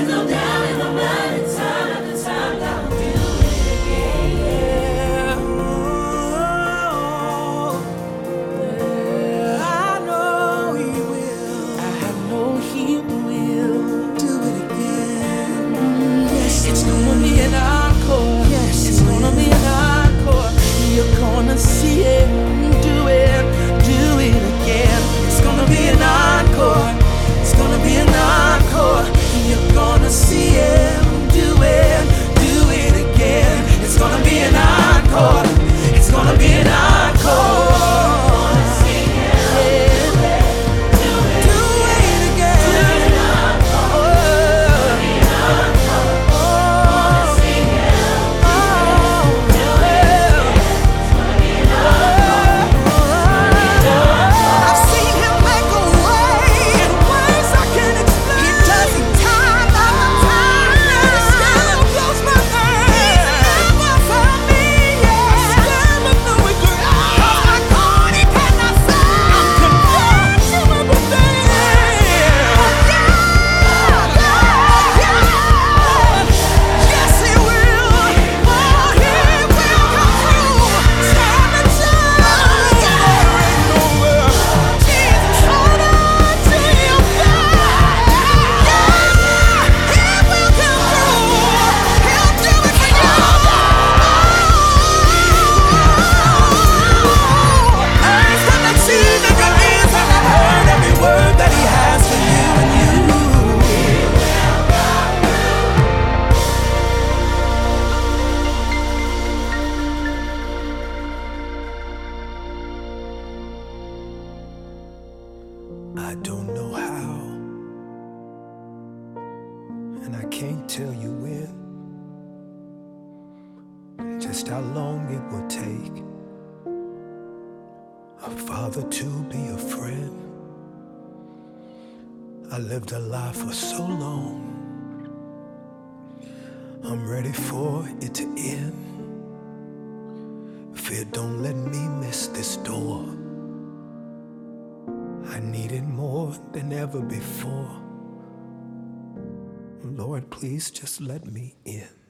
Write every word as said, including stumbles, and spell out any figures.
no doubt in my mind, and time after time, God will do it again. Yeah. Oh, yeah. I know He will. I know He will do it again. Mm, yes, it's gonna be an encore. Yes, it's gonna be an encore. You're gonna see Him do it, do it again. It's gonna be an encore. It's gonna be an encore. You're gonna see Him do it, do it again. It's gonna be an encore. It's gonna be an encore. I don't know how, and I can't tell you when, just how long it will take a father to be a friend. I lived a life for so long, I'm ready for it to end. Fear don't let me miss this door. I need it more than ever before. Lord, please just let me in.